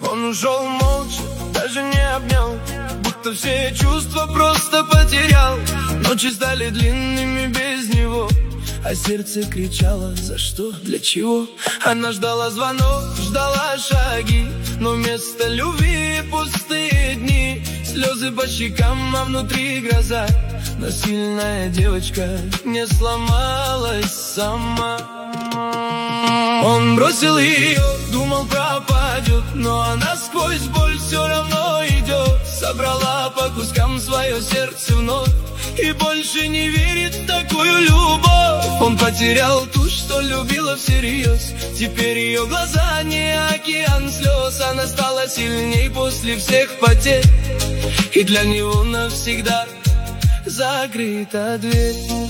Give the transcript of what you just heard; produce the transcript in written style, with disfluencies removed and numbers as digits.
Он ушел молча, даже не обнял, будто все чувства просто потерял. Ночи стали длинными без него, а сердце кричало: за что, для чего? Она ждала звонок, ждала шаги, но вместо любви пустые дни. Слезы по щекам, а внутри гроза. Но сильная девочка не сломалась сама. Он бросил ее, думал, пропадет, но она сквозь боль все равно идет. Собрала по кускам свое сердце вновь и больше не верит в такую любовь. Он потерял ту, что любила всерьез. Теперь ее глаза не океан слез. Она стала сильней после всех потерь, и для него навсегда закрыта дверь.